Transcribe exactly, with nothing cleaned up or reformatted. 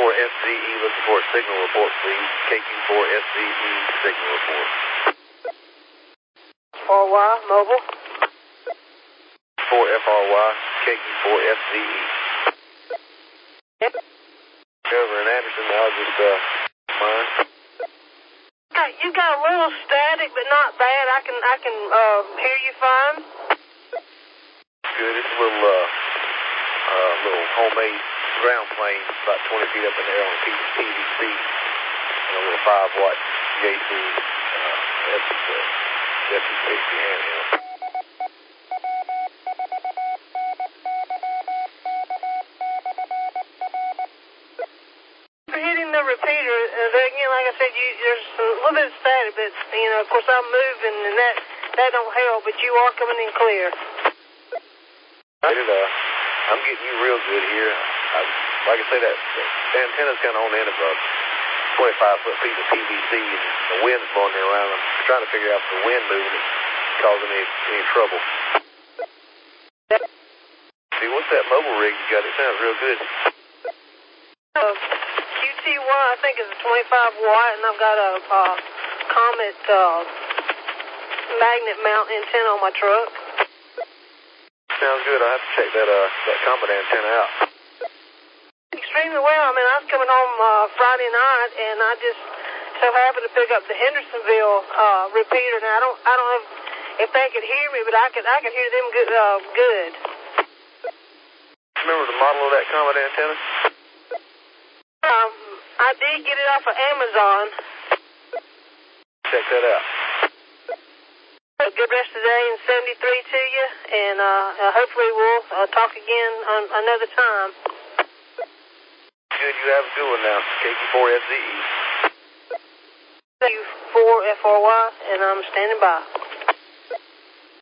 four S Z E looking for a signal report, please. K Q four S Z E signal report. four Y, mobile. four F R Y, K Q four S Z E. Yep. Over in Anderson, I'll just, uh, mine. Okay, you got a little static, but not bad. I can, I can, uh, hear you fine. Good, it's a little, uh, uh, little homemade ground plane, about twenty feet up in the air on a piece of P V C, and a little five watt J C, uh, F sixty handheld. For hitting the repeater, uh, there again, like I said, you, there's a little bit of static, but, you know, of course I'm moving and that, that don't help, but you are coming in clear. I did, uh, I'm getting you real good here. I, like I say, that the antenna's kind of on the end of a twenty-five foot piece of P V C, and the wind's blowing me around. I'm trying to figure out if the wind moving is causing any, any trouble. See, what's that mobile rig you got? It sounds real good. Uh, Q T Y, I think it's a twenty-five watt, and I've got a uh, Comet uh, magnet mount antenna on my truck. Sounds good. I'll have to check that uh that Comet antenna out. Extremely well. I mean, I was coming home uh, Friday night, and I just so happened to pick up the Hendersonville uh, repeater. Now I don't, I don't know if, if they could hear me, but I could, I could hear them good. Uh, good. Remember the model of that Comet antenna? Um, I did get it off of Amazon. Check that out. A good rest of the day and seventy-three to you, and uh, uh, hopefully we'll uh, talk again on another time. Good, you have a good one now. K Q four S Z E. K Q four F R Y, and I'm standing by.